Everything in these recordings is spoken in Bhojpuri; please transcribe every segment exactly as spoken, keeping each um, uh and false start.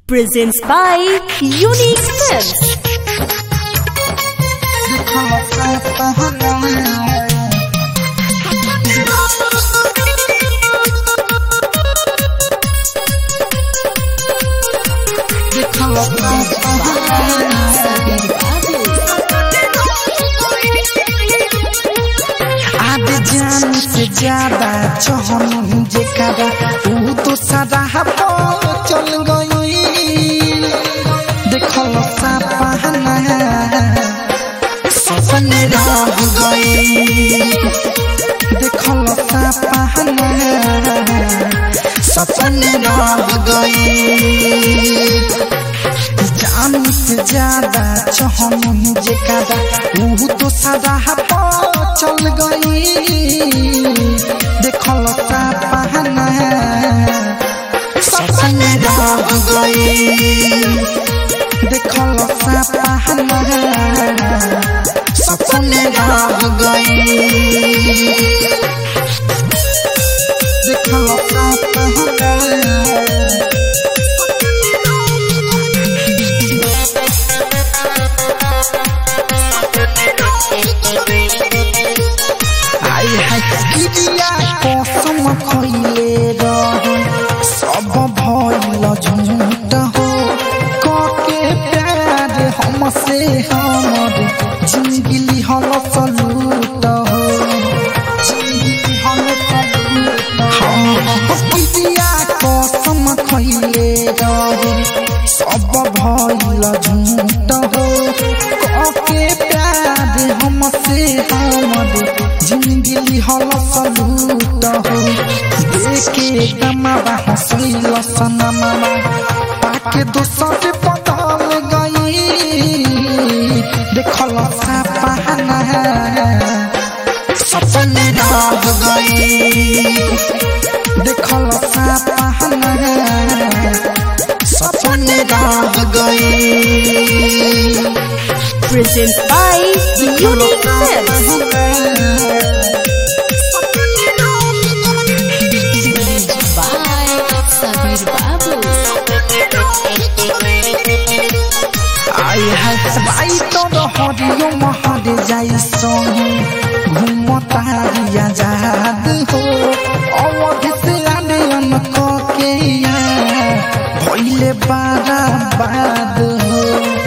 Presents by Unique Films. आधे जान से ज्यादा चहन जेकरा तू तो सारा हवा चल गई। देखो सपना सपने रह गई। देखो सपना सपने रह गई। जान से ज्यादा चहन जेकरा तू तो सारा हवा चल गई। देखो सपना सपने रह गई। देखो सपना सपने रह गई। देखो सपना कसम खइले रही सब भइल झूठ हो। कके प्यार हमसे हमर जिंदगी हल सलूट हो। जिंदगी हल सलूट हो। कसम खइले रही सब भइल झूठ हो। कके प्यार हमसे हमर जिंदगी हल सलूट हो। देखे कमावा हंसैल सनमा पाके दोसर बदल गई। देखल सपना सपने रह गई। देखल सपना सपने रह गई। Presents by Unique Films. आई तो हरियो महर जाइसो घूमता आजाद हो। अवध से आनयन के भइले बराबाद हो।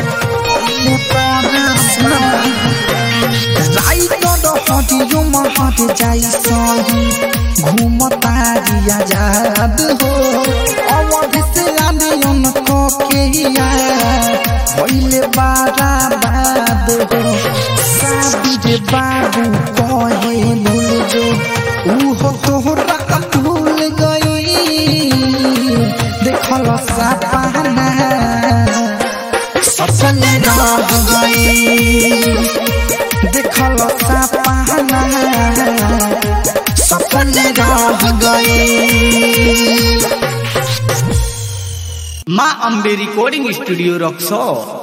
राई तो हरियो महर जाइसो घूमता आजाद हो। अवध से आनयन के भइले बराबाद हो। साबिर बाबू कहे भूल जो उहो तोहरा भूल गई। देखल सपना सपने रह गई। देखल सपना सपने रह गई। माँ अम्बे रिकॉर्डिंग स्टूडियो रक्सौल।